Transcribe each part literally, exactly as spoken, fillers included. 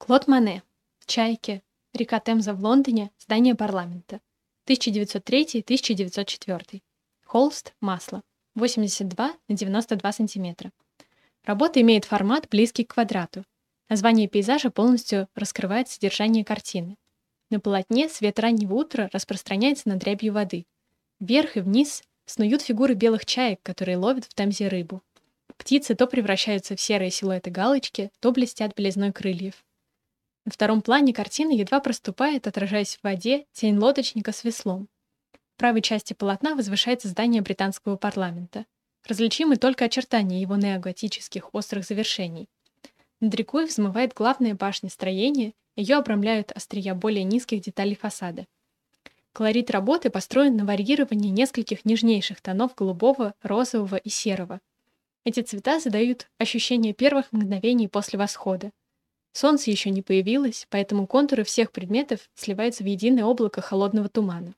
Клод Моне. Чайки. Река Темза в Лондоне. Здание парламента. тысяча девятьсот третий — тысяча девятьсот четвёртый. Холст, масло. восемьдесят два на девяносто два сантиметра. Работа имеет формат, близкий к квадрату. Название пейзажа полностью раскрывает содержание картины. На полотне свет раннего утра распространяется над рябью воды. Вверх и вниз снуют фигуры белых чаек, которые ловят в Темзе рыбу. Птицы то превращаются в серые силуэты галочки, то блестят белизной крыльев. На втором плане картины едва проступает, отражаясь в воде, тень лодочника с веслом. В правой части полотна возвышается здание британского парламента. Различимы только очертания его неоготических острых завершений. Над рекой взмывает главная башня строения, ее обрамляют острия более низких деталей фасада. Колорит работы построен на варьировании нескольких нежнейших тонов голубого, розового и серого. Эти цвета задают ощущение первых мгновений после восхода. Солнце еще не появилось, поэтому контуры всех предметов сливаются в единое облако холодного тумана.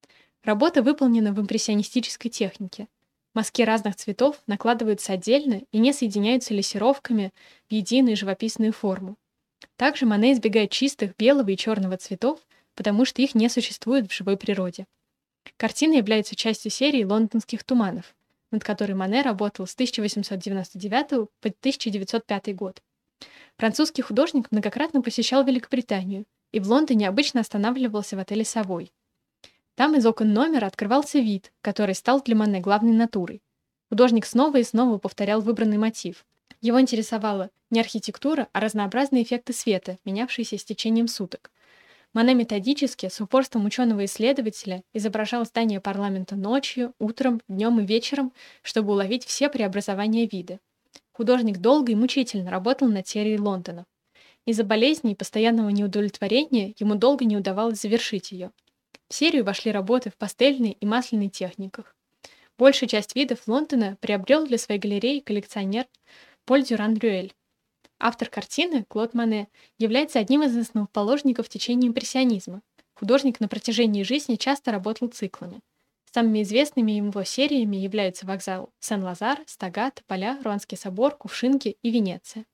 Работа выполнена в импрессионистической технике. Мазки разных цветов накладываются отдельно и не соединяются лессировками в единую живописную форму. Также Моне избегает чистых белого и черного цветов, потому что их не существует в живой природе. Картина является частью серии лондонских туманов, над которой Моне работал с тысяча восемьсот девяносто девятого по тысяча девятьсот пятый год. Французский художник многократно посещал Великобританию и в Лондоне обычно останавливался в отеле «Совой». Там из окон номера открывался вид, который стал для Моне главной натурой. Художник снова и снова повторял выбранный мотив. Его интересовала не архитектура, а разнообразные эффекты света, менявшиеся с течением суток. Моне методически, с упорством ученого-исследователя, изображал здание парламента ночью, утром, днем и вечером, чтобы уловить все преобразования вида. Художник долго и мучительно работал над серией Лондона. Из-за болезней и постоянного неудовлетворения ему долго не удавалось завершить ее. В серию вошли работы в пастельной и масляной техниках. Большую часть видов Лондона приобрел для своей галереи коллекционер Поль Дюран-Брюэль. Автор картины, Клод Моне, является одним из основоположников течения импрессионизма. Художник на протяжении жизни часто работал циклами. Самыми известными его сериями являются вокзал Сен-Лазар, Стагат, Поля, Руанский собор, Кувшинки и Венеция.